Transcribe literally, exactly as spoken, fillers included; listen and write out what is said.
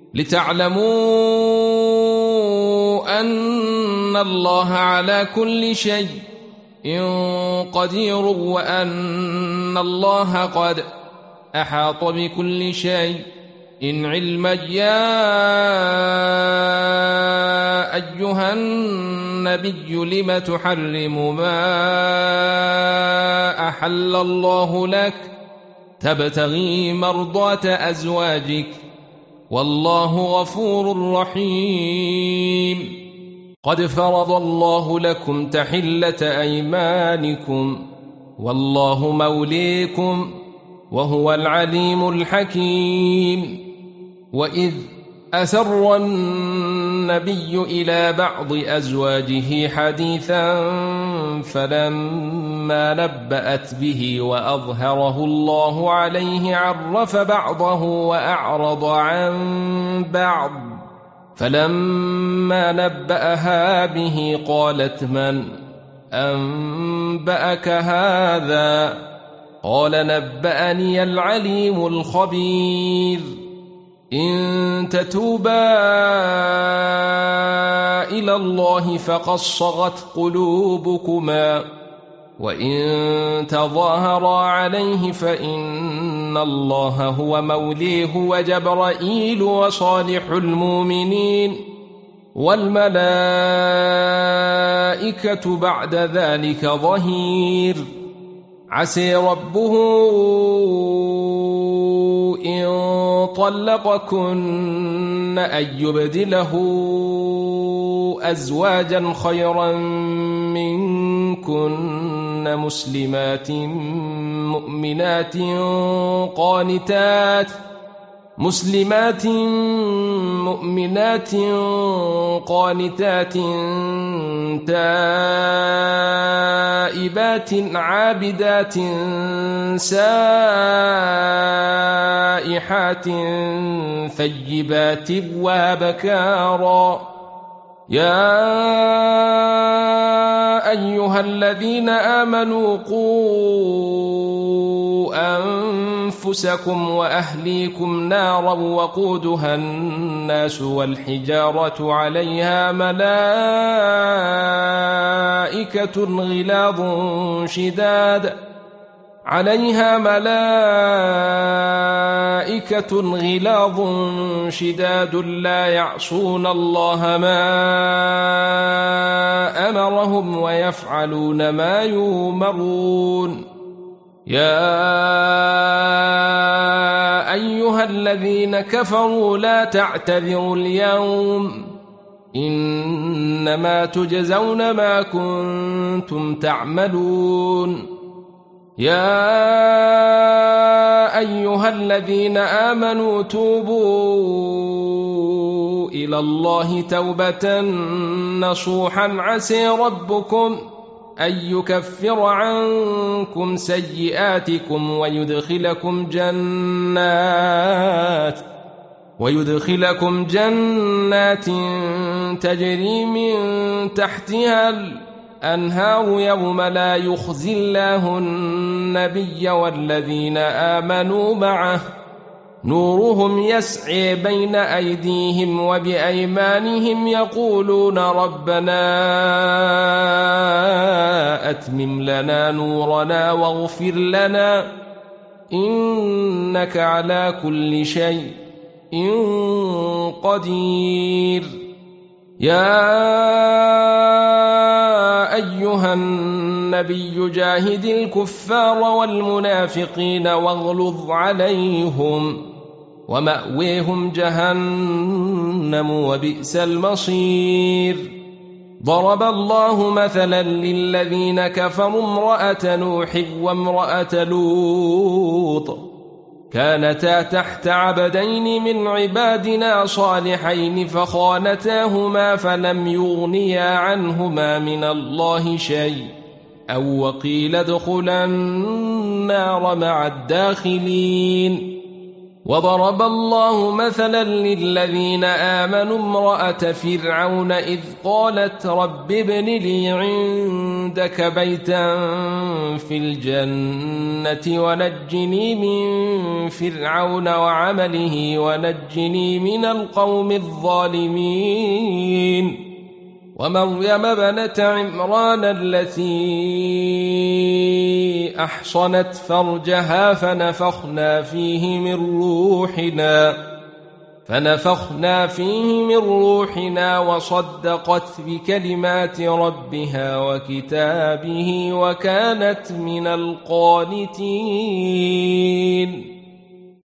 لتعلموا أن الله على كل شيء قدير وأن الله قد أحاط بكل شيء إن علما. يا أيها النبي لم تحرم ما أحل الله لك تبتغي مرضات أزواجك والله غفور رحيم. قد فرض الله لكم تحلة أيمانكم والله موليكم وهو العليم الحكيم. وإذ أسر النبي إلى بعض أزواجه حديثا فلما نبأت به وأظهره الله عليه عرف بعضه وأعرض عن بعض فلما نبأها به قالت من أنبأك هذا قال نبأني العليم الخبير. إن تتوبا إلى الله فقد صغت قلوبكما وإن تظاهرا عليه فإن الله هو موليه وجبرائيل وصالح المؤمنين والملائكة بعد ذلك ظهير. عسى ربه إن طلقكن أن يبدله أزواجا خيرا منكن مسلمات مؤمنات قانتات مسلمات مؤمنات قانتات تائبات عابدات سائحات ثيبات وابكارا. يا أيها الذين آمنوا قوا أنفسكم وأهليكم نارا وقودها الناس والحجارة عليها ملائكة غلاظ شداد عليها ملائكة غلاظ شداد لا يعصون الله ما أمرهم ويفعلون ما يؤمرون. يا أيها الذين كفروا لا تعتذروا اليوم إنما تجزون ما كنتم تعملون. يا أيها الذين آمنوا توبوا إلى الله توبة نصوحا عسى ربكم أن يكفر عنكم سيئاتكم ويدخلكم جنات ويدخلكم جنات تجري من تحتها الأنهار يوم لا يخزي الله النبي والذين آمنوا معه نورهم يسعي بين أيديهم وبأيمانهم يقولون ربنا أتمم لنا نورنا واغفر لنا إنك على كل شيء قدير. يا أيها النبي جاهد الكفار والمنافقين واغلظ عليهم ومأويهم جهنم وبئس المصير. ضرب الله مثلا للذين كفروا امرأة نوح وامرأة لوط كانتا تحت عبدين من عبادنا صالحين فخانتاهما فلم يغنيا عنهما من الله شيء أو وقيل ادخلا النار مع الداخلين. وضرب الله مثلا للذين آمنوا امرأة فرعون إذ قالت رب ابن لي عندك بيتا في الجنة ونجني من فرعون وعمله ونجني من القوم الظالمين ومريم بنت عمران التي أحصنت فرجها فنفخنا فيه من روحنا فنفخنا فيه من روحنا وصدقت بكلمات ربها وكتابه وكانت من القانتين